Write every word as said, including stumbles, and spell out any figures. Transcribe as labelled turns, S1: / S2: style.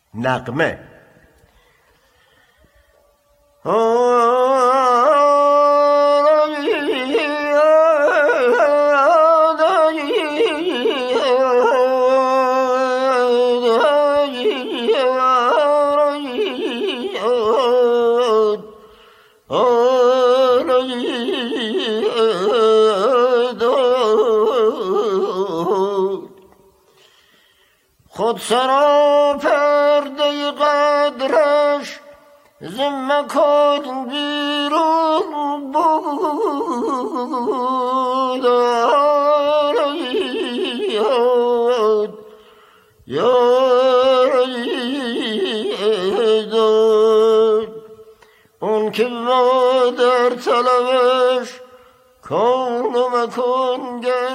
S1: نغمه خود سرا پرده قدرش ز مکان بیرون بود یاد یاد اون که ما در طلبش کون و مکان گشت